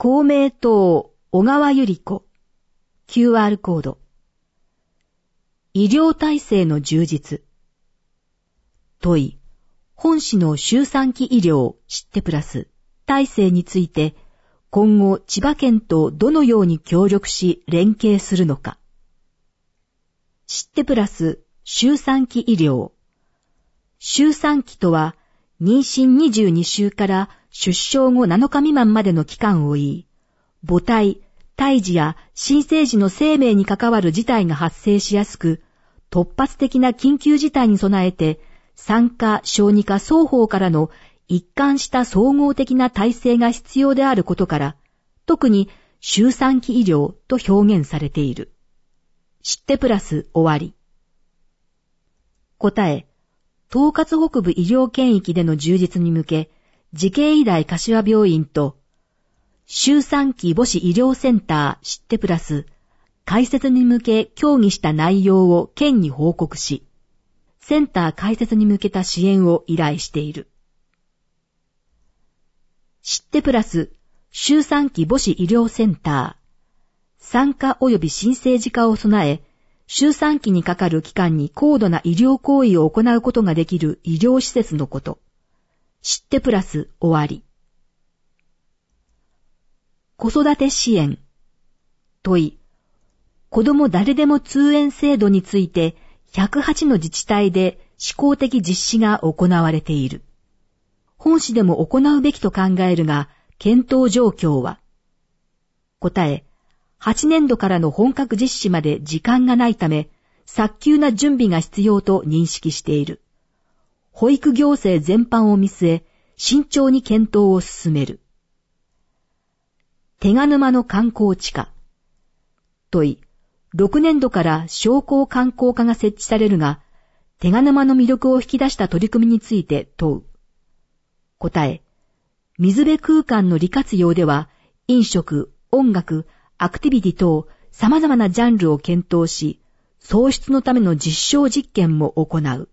公明党小川百合子 QR コード。医療体制の充実。問い、本市の周産期医療知ってプラス体制について今後千葉県とどのように協力し連携するのか。知ってプラス周産期医療。周産期とは妊娠22週から出生後7日未満までの期間を言い、母体、胎児や新生児の生命に関わる事態が発生しやすく、突発的な緊急事態に備えて、産科・小児科双方からの一貫した総合的な体制が必要であることから、特に周産期医療と表現されている。知ってプラス終わり。答え、統括北部医療圏域での充実に向け、慈恵医大柏病院と、周産期母子医療センター知ってプラス、開設に向け協議した内容を県に報告し、センター開設に向けた支援を依頼している。知ってプラス、周産期母子医療センター、産科及び新生児科を備え、周産期にかかる期間に高度な医療行為を行うことができる医療施設のこと。知ってプラス終わり。子育て支援。問い。子ども誰でも通園制度について108の自治体で試行的実施が行われている。本市でも行うべきと考えるが、検討状況は。答え。8年度からの本格実施まで時間がないため、早急な準備が必要と認識している。保育行政全般を見据え、慎重に検討を進める。手賀沼の観光地化。問い、6年度から商工観光課が設置されるが、手賀沼の魅力を引き出した取り組みについて問う。答え、水辺空間の利活用では、飲食、音楽、アクティビティ等様々なジャンルを検討し、創出のための実証実験も行う。